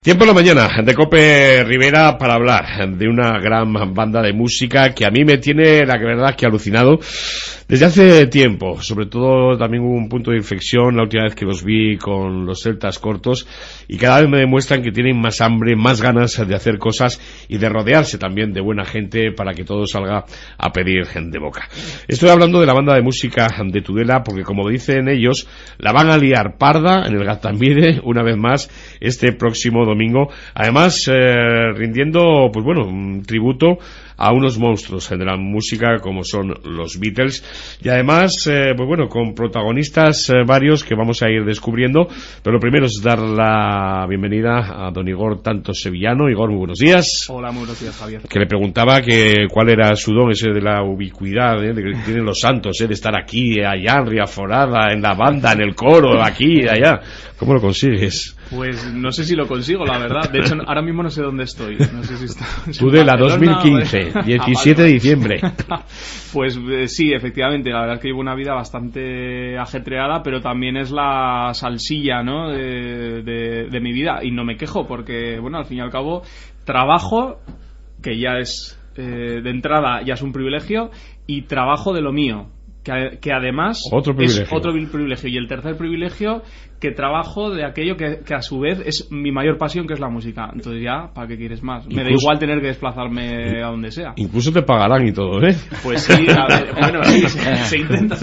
Tiempo en la mañana de Cope Rivera para hablar de una gran banda de música que a mí me tiene, la verdad, que alucinado desde hace tiempo. Sobre todo también hubo un punto de inflexión la última vez que los vi con los Celtas Cortos, y cada vez me demuestran que tienen más hambre, más ganas de hacer cosas y de rodearse también de buena gente para que todo salga a pedir de boca. Estoy hablando de la banda de música de Tudela porque, como dicen ellos, la van a liar parda en el Gaztambide una vez más este próximo domingo, además rindiendo pues bueno, un tributo a unos monstruos de la música como son los Beatles, y además pues bueno, con protagonistas varios que vamos a ir descubriendo. Pero lo primero es dar la bienvenida a don Igor Tanto Sevillano. Igor, muy buenos días. Hola, muy buenos días, Javier. Que le preguntaba que cuál era su don ese de la ubicuidad, de que tienen los santos, de estar aquí, allá, en Riaforada, en la banda, en el coro, aquí y allá. ¿Cómo lo consigues? Pues no sé si lo consigo, la verdad. De hecho, ahora mismo no sé dónde estoy. No sé si está... Tudela 2015, 17 de diciembre. Pues sí, efectivamente. La verdad es que llevo una vida bastante ajetreada, pero también es la salsilla, ¿no?, de mi vida. Y no me quejo porque, bueno, al fin y al cabo, trabajo, que ya es, de entrada, ya es un privilegio, y trabajo de lo mío, que además es otro privilegio. Y el tercer privilegio, que trabajo de aquello que a su vez es mi mayor pasión, que es la música. Entonces ya, ¿para qué quieres más? Me da igual tener que desplazarme a donde sea. Incluso te pagarán y todo, ¿eh? Pues sí, a ver, bueno, sí, se intenta.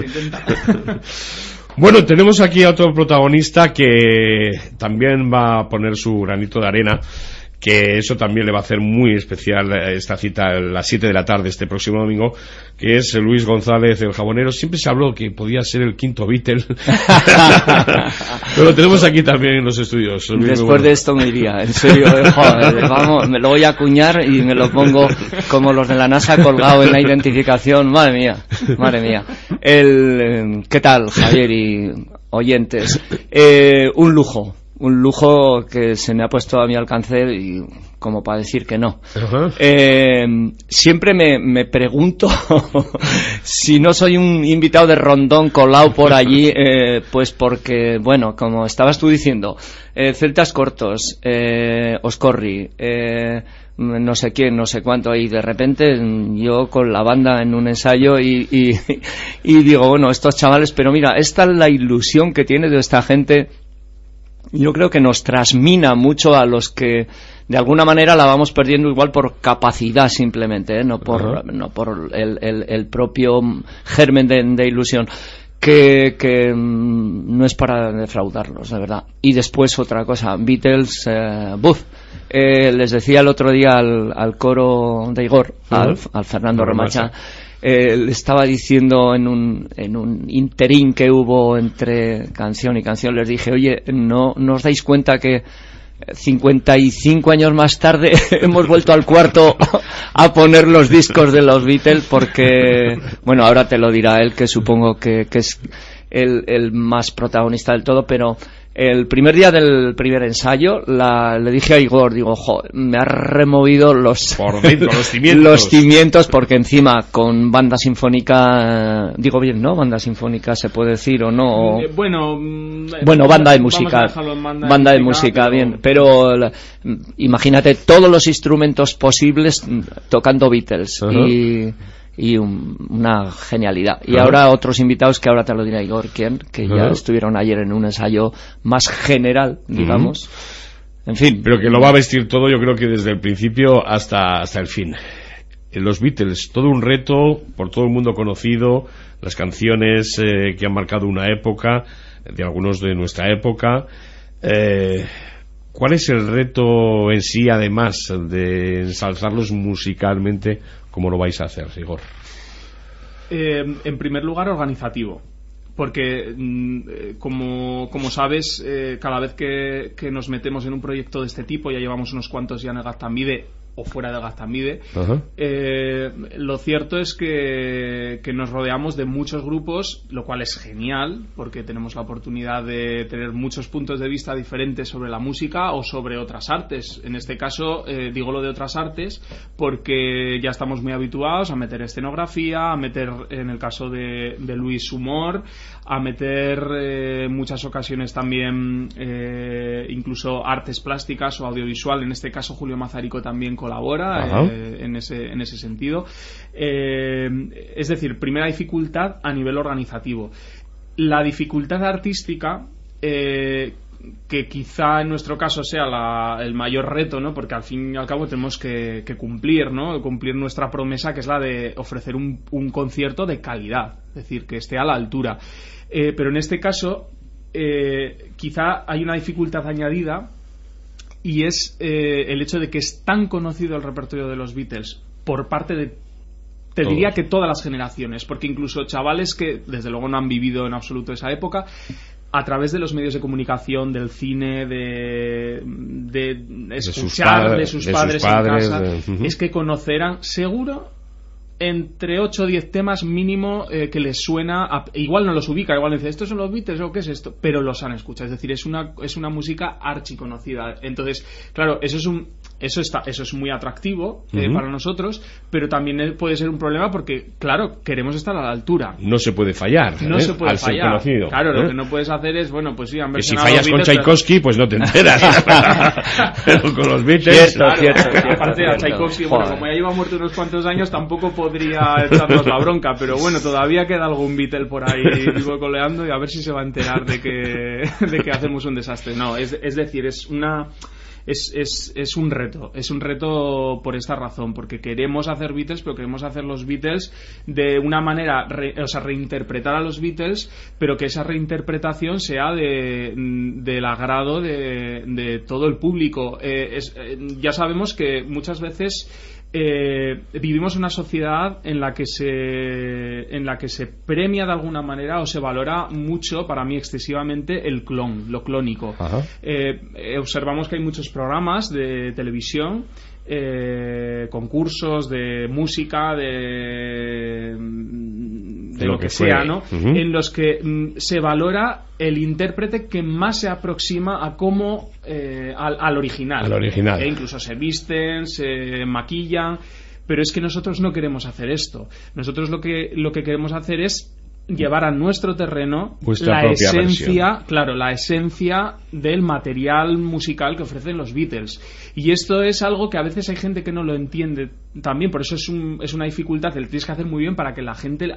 Bueno, tenemos aquí a otro protagonista que también va a poner su granito de arena, que eso también le va a hacer muy especial esta cita a las 7 de la tarde este próximo domingo, que es Luis González, el Jabonero. Siempre se habló que podía ser el quinto Beatle, pero lo tenemos aquí también en los estudios. Luis, después de esto me iría, en serio, joder, vamos, me lo voy a acuñar y me lo pongo como los de la NASA colgado en la identificación. Madre mía. ¿Qué tal, Javier y oyentes? Un lujo que se me ha puesto a mi alcance, y como para decir que no. Siempre me pregunto si no soy un invitado de rondón colado por allí, pues porque, bueno, como estabas tú diciendo, Celtas Cortos, Oscorri, no sé quién, no sé cuánto, y de repente yo con la banda en un ensayo y digo, bueno, estos chavales, pero mira, esta es la ilusión que tiene de esta gente. Yo creo que nos trasmina mucho a los que de alguna manera la vamos perdiendo, igual por capacidad simplemente, no por el propio germen de ilusión, que no es para defraudarlos, de verdad. Y después otra cosa, Beatles, les decía el otro día al coro de Igor, al Fernando Remacha, le estaba diciendo en un interín que hubo entre canción y canción, les dije, oye, ¿no os dais cuenta que 55 años más tarde hemos vuelto al cuarto a poner los discos de los Beatles? Porque, bueno, ahora te lo dirá él, que supongo que es el más protagonista del todo, pero el primer día del primer ensayo le dije a Igor, digo, me ha removido los cimientos, porque encima con banda sinfónica, digo bien, ¿no? Banda sinfónica se puede decir o no. Bueno, banda de música. Banda de música, bien. Pero imagínate todos los instrumentos posibles tocando Beatles. Y una genialidad. Y ahora otros invitados, que ahora te lo dirá Igor, que ya estuvieron ayer en un ensayo más general, digamos. En fin. Pero que lo va a vestir todo, yo creo que desde el principio hasta el fin. Los Beatles, todo un reto, por todo el mundo conocido, las canciones que han marcado una época, de algunos de nuestra época. ¿Cuál es el reto en sí, además de ensalzarlos musicalmente? ¿Cómo lo vais a hacer, Igor? En primer lugar, organizativo. Porque, como sabes, cada vez que nos metemos en un proyecto de este tipo, ya llevamos unos cuantos ya en el Gaztambide, o fuera de Gaztambide. Lo cierto es que nos rodeamos de muchos grupos, lo cual es genial, porque tenemos la oportunidad de tener muchos puntos de vista diferentes sobre la música o sobre otras artes. En este caso, digo lo de otras artes, porque ya estamos muy habituados a meter escenografía, a meter, en el caso de Luis, humor, a meter muchas ocasiones también incluso artes plásticas o audiovisual. En este caso Julio Mazarico también colabora en ese sentido. Es decir, primera dificultad a nivel organizativo. La dificultad artística, que quizá en nuestro caso sea el mayor reto, ¿no? Porque al fin y al cabo tenemos que cumplir, ¿no? Cumplir nuestra promesa, que es la de ofrecer un concierto de calidad, es decir, que esté a la altura. Pero en este caso quizá hay una dificultad añadida, y es el hecho de que es tan conocido el repertorio de los Beatles por parte de, te diría que todas las generaciones, porque incluso chavales que desde luego no han vivido en absoluto esa época, a través de los medios de comunicación, del cine, de escuchar de sus padres en casa, es que conocerán seguro entre 8 o 10 temas mínimo que les suena igual no los ubica, igual dice ¿estos son los Beatles o qué es esto? Pero los han escuchado, es decir, es una música archiconocida. Entonces, claro, eso es muy atractivo para nosotros, pero también puede ser un problema porque, claro, queremos estar a la altura. No se puede fallar, no se puede al fallar. ser conocido. Claro, lo que no puedes hacer es, bueno, pues sí, han que si versionado fallas con Tchaikovsky, pues no te enteras. Pero con los Beatles... Cierto. Aparte a Tchaikovsky, bueno, como ya lleva muerto unos cuantos años, tampoco podría echarnos la bronca, pero bueno, todavía queda algún Beatle por ahí vivo coleando, y a ver si se va a enterar de que hacemos un desastre. No, es decir, es un reto por esta razón, porque queremos hacer Beatles, pero queremos hacer los Beatles de una manera, reinterpretar a los Beatles, pero que esa reinterpretación sea del agrado de todo el público. Ya sabemos que muchas veces vivimos una sociedad en la que se premia de alguna manera o se valora mucho, para mí excesivamente, lo clónico. Observamos que hay muchos programas de televisión, concursos de música, de lo que sea, ¿no? En los que se valora el intérprete que más se aproxima a cómo al original. Incluso se visten, se maquillan, pero es que nosotros no queremos hacer esto. Nosotros lo que queremos hacer es llevar a nuestro terreno la esencia, la esencia del material musical que ofrecen los Beatles. Y esto es algo que a veces hay gente que no lo entiende también, por eso es una dificultad, lo tienes que hacer muy bien para que a la gente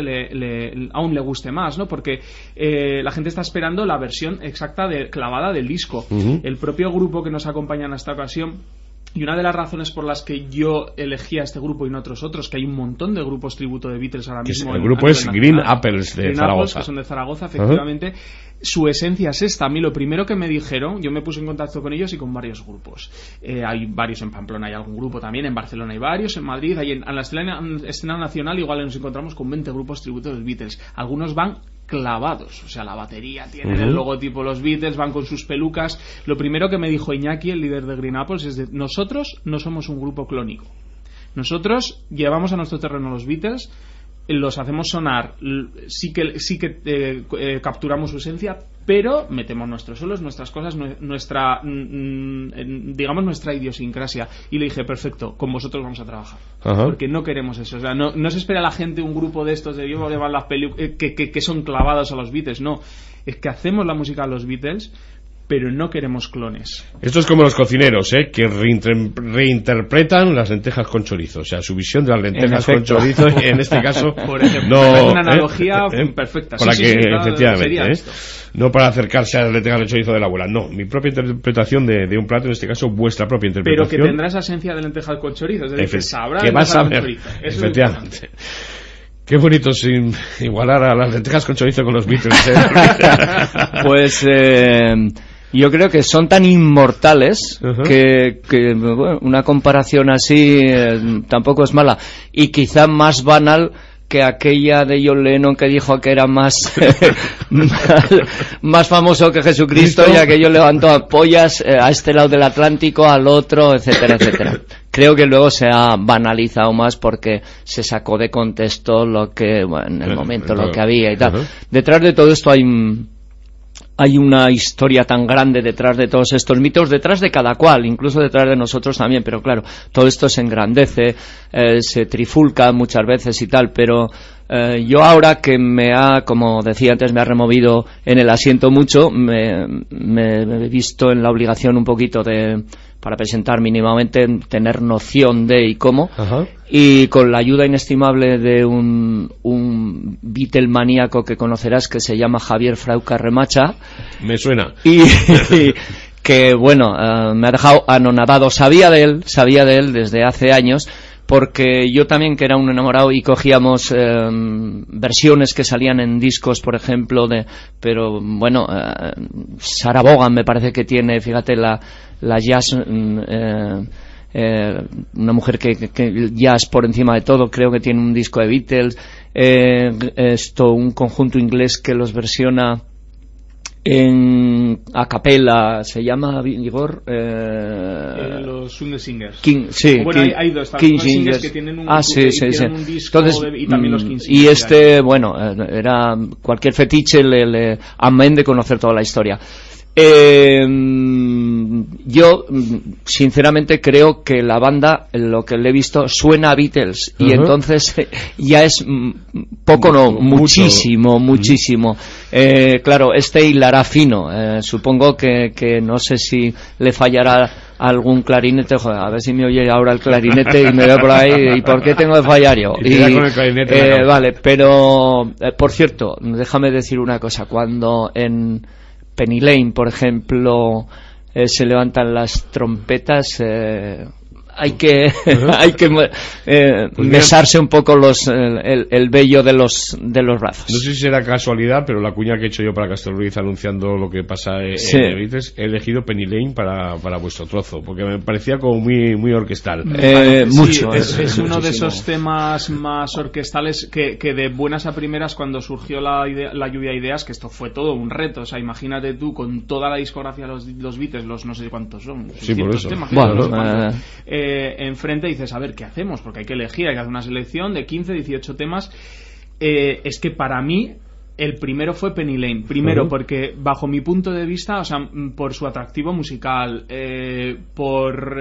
aún le guste más, ¿no? Porque la gente está esperando la versión exacta clavada del disco. El propio grupo que nos acompaña en esta ocasión, y una de las razones por las que yo elegí a este grupo y no otros, que hay un montón de grupos tributo de Beatles ahora mismo. El grupo es Green Apples de Zaragoza. Que son de Zaragoza, efectivamente. Su esencia es esta. A mí lo primero que me dijeron, yo me puse en contacto con ellos y con varios grupos. Hay varios en Pamplona, hay algún grupo también, en Barcelona hay varios, en Madrid, en la escena nacional igual nos encontramos con 20 grupos tributo de los Beatles. Algunos van clavados, o sea, la batería tiene el logotipo los Beatles, van con sus pelucas. Lo primero que me dijo Iñaki, el líder de Green Apples, es nosotros no somos un grupo clónico. Nosotros llevamos a nuestro terreno los Beatles, los hacemos sonar, sí que capturamos su esencia, pero metemos nuestros solos, nuestras cosas, nuestra idiosincrasia. Y le dije, perfecto, con vosotros vamos a trabajar. Porque no queremos eso. O sea, no se espera a la gente un grupo de estos de llevar las que son clavados a los Beatles. No, es que hacemos la música a los Beatles, pero no queremos clones. Esto es como los cocineros, que reinterpretan las lentejas con chorizo, o sea, su visión de las lentejas con chorizo, y en este caso, por ejemplo, es una analogía perfecta. Para efectivamente, sería no para acercarse a las lentejas con chorizo de la abuela, no, mi propia interpretación de un plato, en este caso vuestra propia interpretación. Pero que tendrá esa esencia de lentejas con chorizo, es decir, que sabrá que vas a ver, efectivamente. Qué bonito sin igualar a las lentejas con chorizo con los Beatles. Pues yo creo que son tan inmortales que bueno, una comparación así tampoco es mala, y quizá más banal que aquella de John Lennon que dijo que era más famoso que Jesucristo, y aquello levantó ampollas a este lado del Atlántico, al otro, etcétera, etcétera. creo que luego se ha banalizado más porque se sacó de contexto lo que, bueno, en el momento lo que había y tal. Detrás de todo esto hay una historia tan grande detrás de todos estos mitos, detrás de cada cual, incluso detrás de nosotros también, pero claro, todo esto se engrandece, se trifulca muchas veces y tal, pero yo ahora que como decía antes, me ha removido en el asiento mucho, me he visto en la obligación un poquito para presentar mínimamente, tener noción de y cómo. Ajá. Y con la ayuda inestimable de un Beatle maníaco que conocerás, que se llama Javier Frauca Remacha. Me suena. Y que, bueno, me ha dejado anonadado. Sabía de él desde hace años, porque yo también, que era un enamorado, y cogíamos versiones que salían en discos, por ejemplo, pero bueno, Sarah Vaughan me parece que tiene, fíjate, la jazz, una mujer que jazz por encima de todo, creo que tiene un disco de Beatles, un conjunto inglés que los versiona a capela, se llama Igor, los Swing Singers. Sí, bueno, hay dos King Singers que tienen un, tienen un disco. Entonces, y también los King Singers. Y bueno, era cualquier fetiche, amén de conocer toda la historia. Yo sinceramente creo que la banda, lo que le he visto, suena a Beatles, y entonces ya es poco, no, muchísimo. Claro, hilará fino, supongo que no sé si le fallará algún clarinete. Joder, a ver si me oye ahora el clarinete y me ve por ahí, ¿y por qué tengo que fallar yo? Con el clarinete vale, pero por cierto, déjame decir una cosa. Cuando en Penny Lane, por ejemplo, se levantan las trompetas, hay que mesarse un poco el vello de los brazos. No sé si será casualidad, pero la cuña que he hecho yo para Castro Ruiz anunciando lo que pasa en Beatles, he elegido Penny Lane para vuestro trozo, porque me parecía como muy orquestal. Mucho. Es uno de esos temas más orquestales que de buenas a primeras, cuando surgió la lluvia de ideas, que esto fue todo un reto. O sea, imagínate tú con toda la discografía de los Beatles, los no sé cuántos son, sí, por eso. Temas, enfrente, dices, a ver, ¿qué hacemos? Porque hay que elegir, hay que hacer una selección de 15, 18 temas. Es que para mí el primero fue Penny Lane. Primero porque, bajo mi punto de vista, o sea, por su atractivo musical, por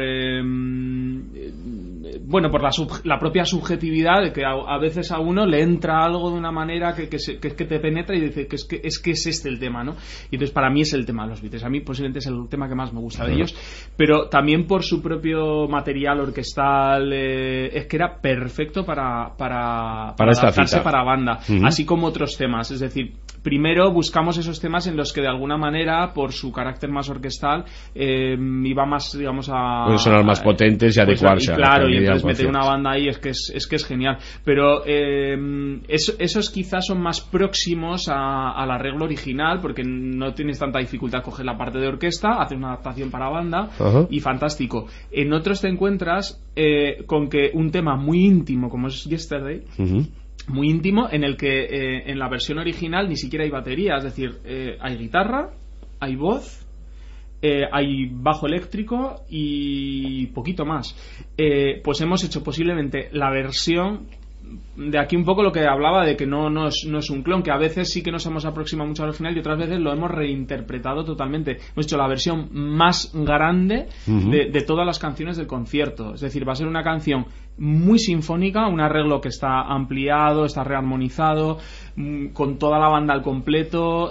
la propia subjetividad, de que a veces a uno le entra algo de una manera que te penetra y dice que es este el tema, ¿no? Y entonces para mí es el tema de los Beatles. A mí posiblemente es el tema que más me gusta de ellos, pero también por su propio material orquestal, es que era perfecto para adaptarse para banda, así como otros temas. Es decir, primero buscamos esos temas en los que de alguna manera, por su carácter más orquestal, iba más, digamos, pueden sonar más potentes y adecuarse. Claro, y entonces meter una banda ahí es que es genial. Pero esos quizás son más próximos al arreglo original, porque no tienes tanta dificultad coger la parte de orquesta, hacer una adaptación para banda, y fantástico. En otros te encuentras con que un tema muy íntimo como es Yesterday, muy íntimo, en el que en la versión original ni siquiera hay batería, es decir, hay guitarra, hay voz, hay bajo eléctrico y poquito más. Pues hemos hecho posiblemente la versión, de aquí un poco lo que hablaba de que no es un clon, que a veces sí que nos hemos aproximado mucho al original y otras veces lo hemos reinterpretado totalmente. Hemos hecho la versión más grande de todas las canciones del concierto, es decir, va a ser una canción muy sinfónica, un arreglo que está ampliado, está rearmonizado, con toda la banda al completo,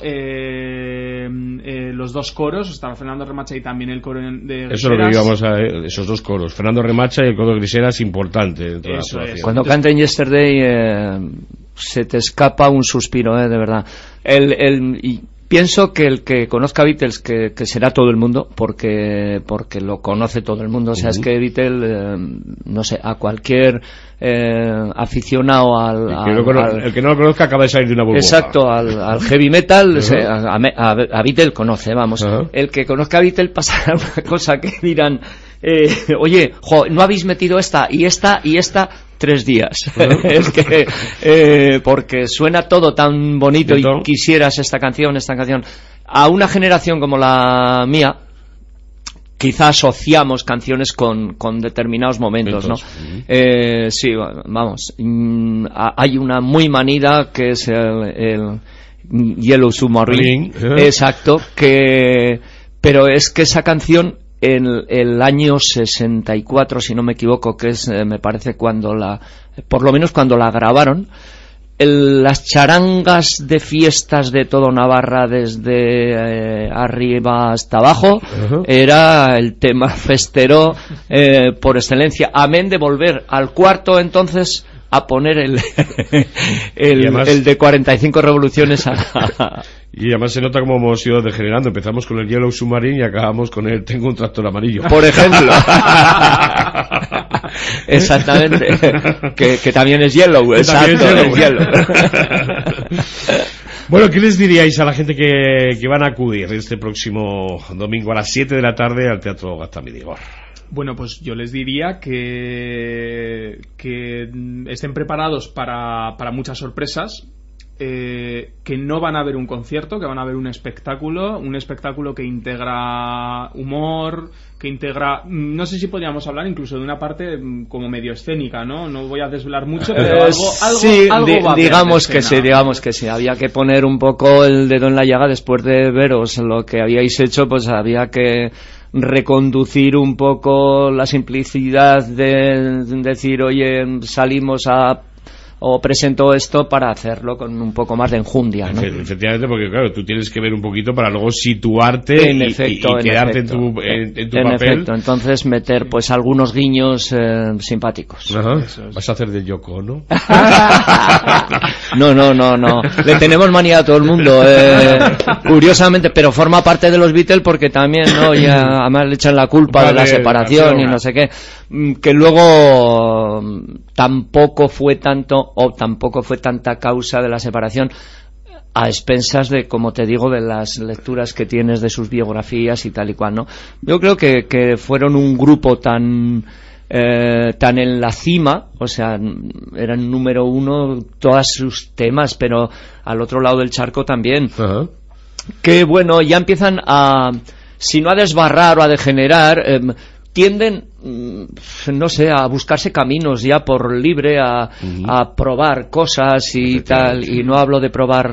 los dos coros, está Fernando Remacha y también el coro de Griseras. Eso es lo que íbamos a esos dos coros, Fernando Remacha y el coro de Griseras, importante. Eso es. Cuando canten Yesterday, se te escapa un suspiro, de verdad. Y pienso que el que conozca Beatles, que será todo el mundo, porque lo conoce todo el mundo. O sea, es que Beatles, no sé, a cualquier aficionado el que no lo conozca acaba de salir de una burbuja. Exacto, al heavy metal, a Beatles conoce, vamos. El que conozca a Beatles pasará una cosa que dirán, oye, no habéis metido esta 3 días. Es que porque suena todo tan bonito y quisieras esta canción. A una generación como la mía, quizá asociamos canciones con determinados momentos, ¿no? Sí, vamos, hay una muy manida que es el Yellow Submarine, exacto, pero es que esa canción en el año 64, si no me equivoco, que es, me parece, por lo menos cuando la grabaron, las charangas de fiestas de todo Navarra, desde arriba hasta abajo, era el tema festero por excelencia, amén de volver al cuarto entonces a poner el de 45 revoluciones y además se nota cómo hemos ido degenerando. Empezamos con el Yellow Submarine y acabamos con el Tengo un tractor amarillo, por ejemplo. Exactamente, que también es Yellow, exacto, es Yellow. Bueno, ¿qué les diríais a la gente que van a acudir este próximo domingo a las 7 de la tarde al Teatro Gaztamendi-Igor? Bueno, pues yo les diría que estén preparados para muchas sorpresas, que no van a ver un concierto, que van a ver un espectáculo que integra humor, que integra, no sé si podríamos hablar incluso de una parte como medio escénica, ¿no? No voy a desvelar mucho, pero algo va a digamos que sí, había que poner un poco el dedo en la llaga después de veros lo que habíais hecho, pues había que reconducir un poco la simplicidad de decir, oye, salimos o presento esto, para hacerlo con un poco más de enjundia, ¿no? Efectivamente, porque claro, tú tienes que ver un poquito para luego situarte y quedarte en tu papel. Efecto, entonces meter pues algunos guiños simpáticos. Ajá. Vas a hacer de Yoko, ¿no? No. Le tenemos manía a todo el mundo, curiosamente, pero forma parte de los Beatles porque también, ¿no? Ya, además le echan la culpa de la separación y no sé qué. Que luego tampoco fue tanta causa de la separación, a expensas de, como te digo, de las lecturas que tienes de sus biografías y tal y cual, ¿no? Yo creo que fueron un grupo tan en la cima, o sea, eran número uno todos sus temas, pero al otro lado del charco también. Que bueno, ya empiezan si no a desbarrar o a degenerar, tienden, no sé, a buscarse caminos ya por libre, a probar cosas y tal, y no hablo de probar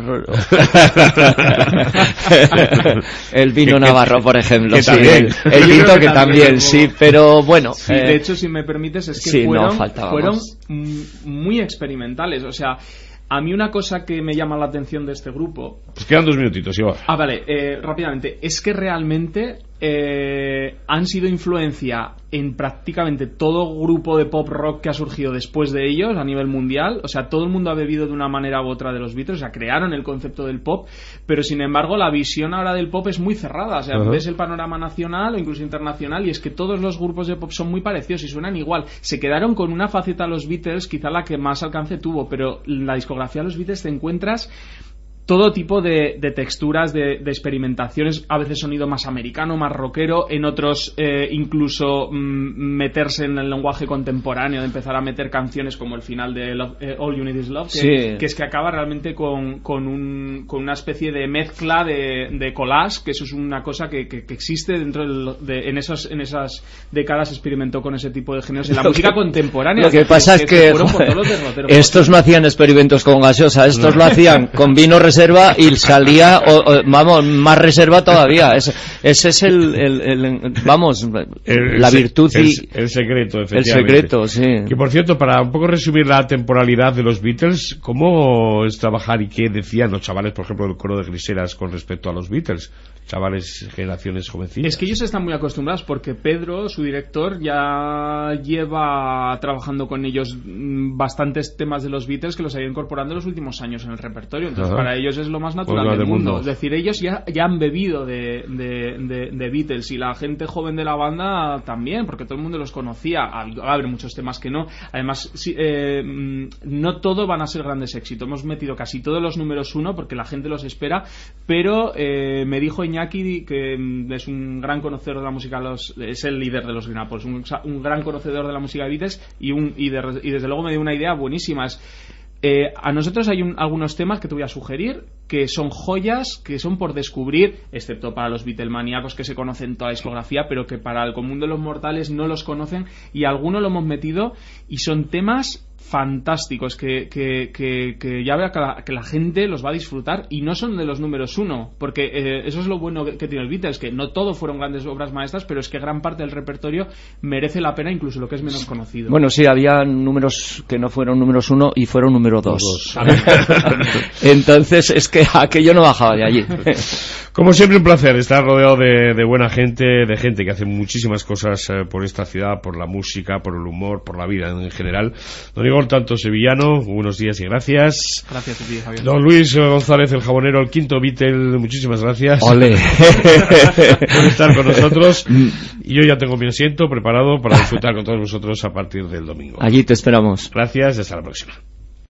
el vino navarro, por ejemplo, sí, el tinto que también, sí, pero bueno. Sí, de hecho, si me permites, es que sí, fueron muy experimentales, o sea, a mí una cosa que me llama la atención de este grupo... Pues quedan 2 minutitos, Iván. Vale, rápidamente. Es que realmente han sido influencia en prácticamente todo grupo de pop rock que ha surgido después de ellos a nivel mundial. O sea, todo el mundo ha bebido de una manera u otra de los Beatles, o sea, crearon el concepto del pop, pero sin embargo la visión ahora del pop es muy cerrada. O sea, ves el panorama nacional o incluso internacional y es que todos los grupos de pop son muy parecidos y suenan igual. Se quedaron con una faceta los Beatles, quizá la que más alcance tuvo, pero en la discografía de los Beatles te encuentras todo tipo de texturas, de experimentaciones, a veces sonido más americano, más rockero, en otros incluso meterse en el lenguaje contemporáneo, de empezar a meter canciones como el final de All You Need Is Love, que es que acaba realmente con una especie de mezcla de collage, que eso es una cosa que existe dentro en esas décadas. Experimentó con ese tipo de géneros en la música contemporánea. Lo que pasa es que estos no hacían experimentos con gaseosa, estos lo hacían con vino reserva y salía vamos, más reserva todavía. Ese es la virtud y el secreto, efectivamente. El secreto, sí. Que por cierto, para un poco resumir la temporalidad de los Beatles, ¿cómo es trabajar y qué decían los chavales, por ejemplo, del coro de Griseras con respecto a los Beatles? Chavales, generaciones jovencitas. Es que ellos están muy acostumbrados porque Pedro, su director, ya lleva trabajando con ellos bastantes temas de los Beatles que los ha ido incorporando en los últimos años en el repertorio. Entonces, para ellos es lo más natural del mundo. Es decir, ellos ya han bebido de Beatles y la gente joven de la banda también, porque todo el mundo los conocía. Va a haber muchos temas que no. Además, no todo van a ser grandes éxitos. Hemos metido casi todos los números 1 porque la gente los espera, pero me dijo Iñaki, que es un gran conocedor de la música, es el líder de los Green Apples, un gran conocedor de la música de Beatles y desde luego me dio una idea buenísima. A nosotros hay algunos temas que te voy a sugerir que son joyas, que son por descubrir, excepto para los Beatlemaníacos que se conocen toda la discografía, pero que para el común de los mortales no los conocen, y algunos lo hemos metido y son temas fantásticos que ya vea que la gente los va a disfrutar, y no son de los números uno, porque eso es lo bueno que tiene el Beatles, que no todo fueron grandes obras maestras, pero es que gran parte del repertorio merece la pena, incluso lo que es menos conocido. Bueno, sí, había números que no fueron números uno y fueron número dos. Entonces es que aquello no bajaba de allí. Como siempre, un placer estar rodeado de buena gente, de gente que hace muchísimas cosas por esta ciudad, por la música, por el humor, por la vida en general. Don Igor Tanto Sevillano, buenos días y gracias. Gracias a ti, Javier. Don Luis González, el jabonero, el quinto Beatle, muchísimas gracias. ¡Ole! Por estar con nosotros. Y yo ya tengo mi asiento preparado para disfrutar con todos vosotros a partir del domingo. Allí te esperamos. Gracias y hasta la próxima.